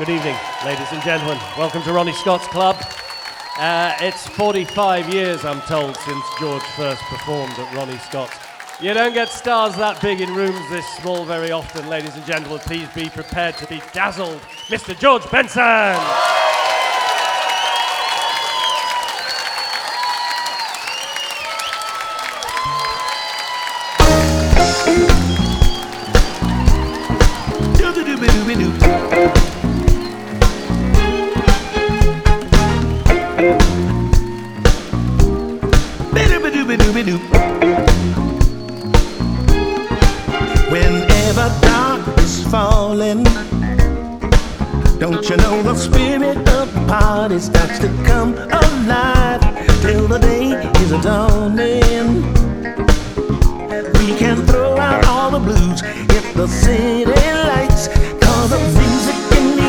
Good evening, ladies and gentlemen. Welcome to Ronnie Scott's Club. It's 45 years, I'm told, since George first performed at Ronnie Scott's. You don't get stars that big in rooms this small very often, ladies and gentlemen. Please be prepared to be dazzled. Mr. George Benson! Whenever dark is falling, don't you know the spirit of the party starts to come alive till the day is dawning. We can throw out all the blues if the city lights